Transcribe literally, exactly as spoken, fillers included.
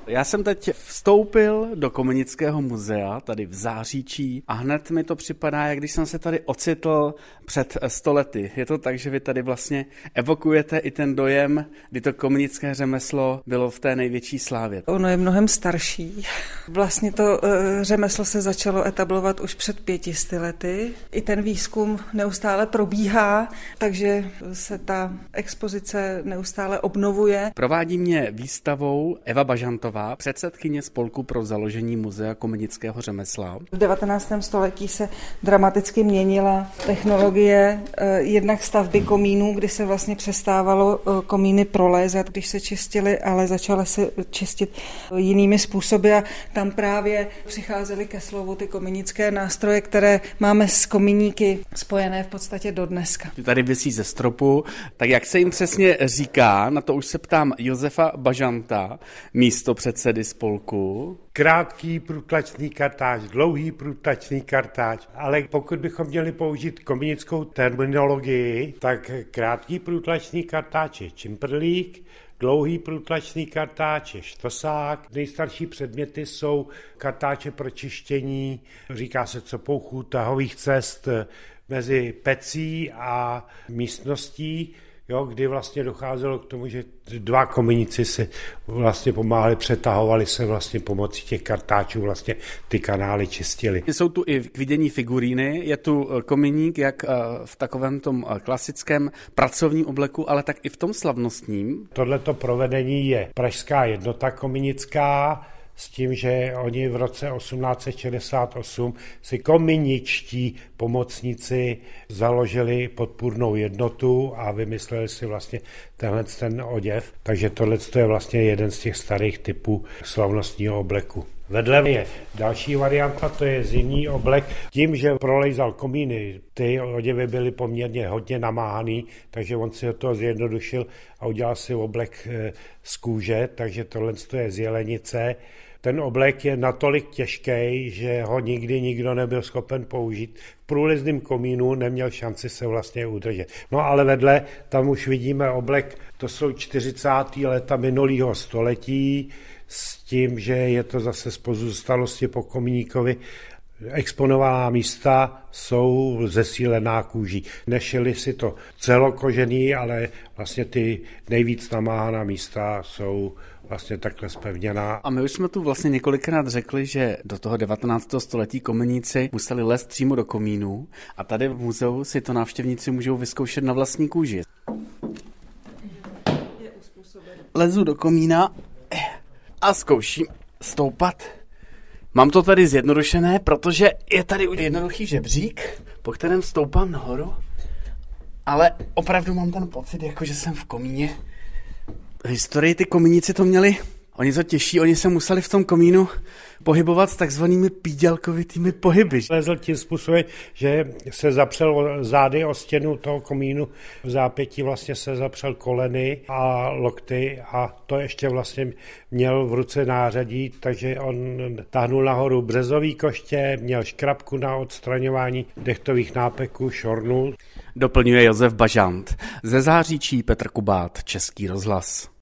Já jsem teď vstoupil do Kominického muzea, tady v Záříčí, a hned mi to připadá, jak když jsem se tady ocitl před sto lety. Je to tak, že vy tady vlastně evokujete i ten dojem, kdy to kominické řemeslo bylo v té největší slávě. Ono je mnohem starší. Vlastně to uh, řemeslo se začalo etablovat už před pětisty lety. I ten výzkum neustále probíhá, takže se ta expozice neustále obnovuje. Provádí mě výstavou Eva Bažantová, předsedkyně Spolku pro založení Muzea kominického řemesla. V devatenáctém století se dramaticky měnila technologie eh, jednak stavby komínů, kdy se vlastně přestávalo eh, komíny prolézat, když se čistily, ale začaly se čistit jinými způsoby a tam právě přicházely ke slovu ty kominické nástroje, které máme s kominíky spojené v podstatě do dneska. Tady visí ze stropu, tak jak se jim přesně říká, na to už se ptám Josefa Bažanta, místo předsedy spolku. Krátký průtlačný kartáč, dlouhý průtlačný kartáč, ale pokud bychom měli použít kominickou terminologii, tak krátký průtlačný kartáč je čimprlík, dlouhý průtlačný kartáč je štosák, nejstarší předměty jsou kartáče pro čištění, říká se copouchů tahových cest mezi pecí a místností, jo, kdy vlastně docházelo k tomu, že dva kominíci si vlastně pomáhali, přetahovali se vlastně pomocí těch kartáčů, vlastně ty kanály čistili. Jsou tu i k vidění figuríny, je tu kominík jak v takovém tom klasickém pracovním obleku, ale tak i v tom slavnostním. Tohleto provedení je Pražská jednota kominická, s tím, že oni v roce osmnáct set šedesát osm si kominičtí pomocníci založili podpůrnou jednotu a vymysleli si vlastně tenhle ten oděv. Takže tohle je vlastně jeden z těch starých typů slavnostního obleku. Vedle je další varianta, to je zimní oblek. Tím, že prolejzal komíny, ty oděvy byly poměrně hodně namáhaný, takže on si to zjednodušil a udělal si oblek z kůže, takže tohle je z jelenice. Ten oblek je natolik těžký, že ho nikdy nikdo nebyl schopen použít. V průlizném komínu neměl šanci se vlastně udržet. No ale vedle, tam už vidíme oblek, to jsou čtyřicátá léta minulého století, s tím, že je to zase z pozůstalosti po komíníkovi. Exponovaná místa jsou zesílená kůží. Nešili si to celokožený, ale vlastně ty nejvíc namáhaná místa jsou vlastně takhle zpevněná. A my už jsme tu vlastně několikrát řekli, že do toho devatenáctého století kominíci museli lézt přímo do komínů a tady v muzeu si to návštěvníci můžou vyzkoušet na vlastní kůži. Lezu do komína a zkouším stoupat. Mám to tady zjednodušené, protože je tady jednoduchý žebřík, po kterém stoupám nahoru, ale opravdu mám ten pocit, jako že jsem v komíně. V historii ty komíníci to měli, oni to těžší, oni se museli v tom komínu pohybovat s takzvanými pídělkovitými pohyby. Lezl tím způsobem, že se zapřel zády o stěnu toho komínu, v zápětí vlastně se zapřel koleny a lokty a to ještě vlastně měl v ruce nářadí, takže on táhnul nahoru březový koště, měl škrabku na odstraňování dechtových nápeků, šornul. Doplňuje Josef Bažant. Ze Záříčí Petr Kubát, Český rozhlas.